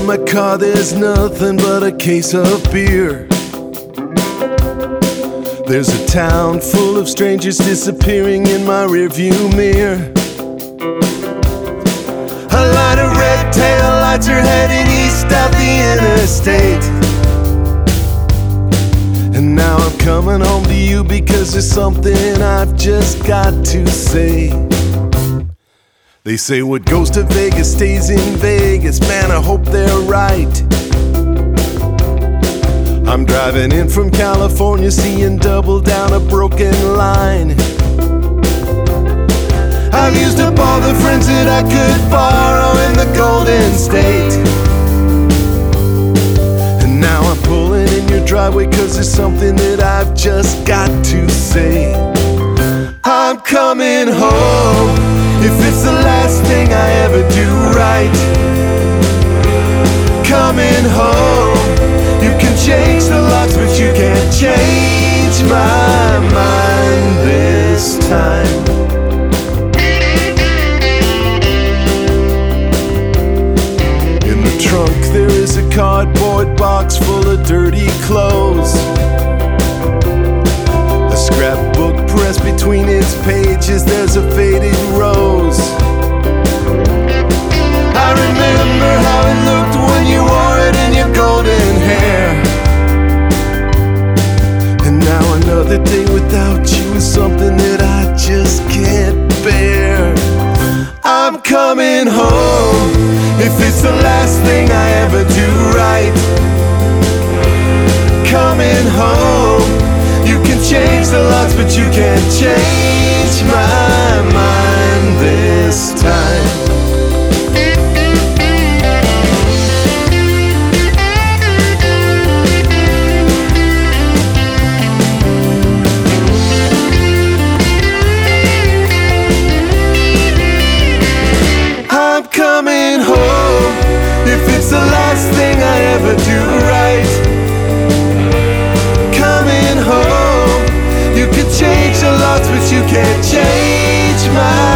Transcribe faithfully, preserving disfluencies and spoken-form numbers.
my car there's nothing but a case of beer. There's a town full of strangers disappearing in my rearview mirror. A line of red tail lights are heading east out the interstate. And now I'm coming home to you because there's something I've just got to say. They say what goes to Vegas stays in Vegas. Man, I hope they're right. I'm driving in from California, seeing double down a broken line. I've used up all the friends that I could borrow in the Golden State. And now I'm pulling in your driveway cause there's something that I've just got to say. I'm coming home, if it's the last thing I ever do right. Coming home, you can change the locks but you can't change my mind this time. In the trunk there is a cardboard box full of dirty clothes. A scrapbook pressed between its pages, there's a faded rose. I remember how it looked when you wore it in your golden hair. And now another day without you is something that I just can't bear. I'm coming home, if it's the last thing I ever do right. Coming home, you can change the locks but you can't change my mind this time. I'm coming home, if it's the last thing I ever do right. Coming home, you can change the locks but you can't change my